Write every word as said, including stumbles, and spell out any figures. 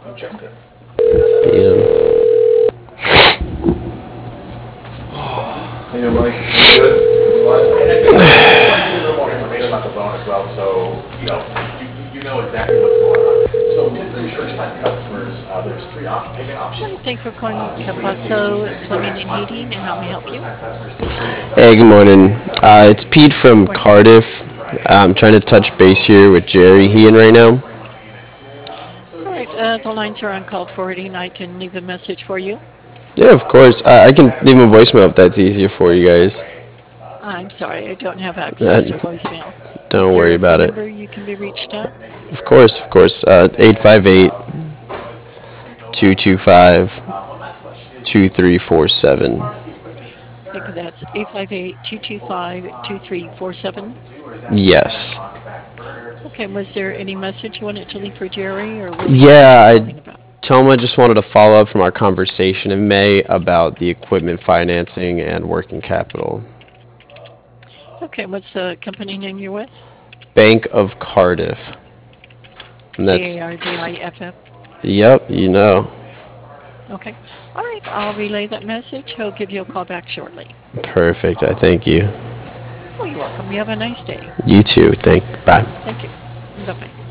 Beat him. Hey, yo, Mike, you good? And I think I want to give you a little more information about the loan as well, so, you know, you, you know exactly what's going on. So with the church-type customers, uh, there's three op- payment Hi, options. thanks for calling Uh, you can pay Capasso fifty Plumbing grand and monthly. Heating, and how may I Uh, help you? first-time customers get free. Hey, good morning. Uh, it's Pete from Morning. Cardiff. I'm trying to touch base here with Jerry Hean right now. All right, uh, the lines are on call forwarding. I can leave a message for you. Yeah, of course. Uh, I can leave a voicemail if that's easier for you guys. I'm sorry, I don't have Uh, access to voicemail. Is don't there worry a phone about it. number you can be reached at? Of course, of course. Uh, eight five eight, two two five, two three four seven. Okay, that's eight five eight, two two five, two three four seven. Yes. Okay, was there any message you wanted to leave for Jerry, or what are you Yeah, I calling about? tell him I just wanted to follow up from our conversation in May about the equipment financing and working capital. Okay, what's the company name you're with? Bank of Cardiff. And C that's, A R D I F F. yep, you know. Okay. All right, I'll relay that message. He'll give you a call back shortly. Perfect. I thank you. Oh, you're welcome. You have a nice day. You too. Thank. Bye. Thank you. Bye bye.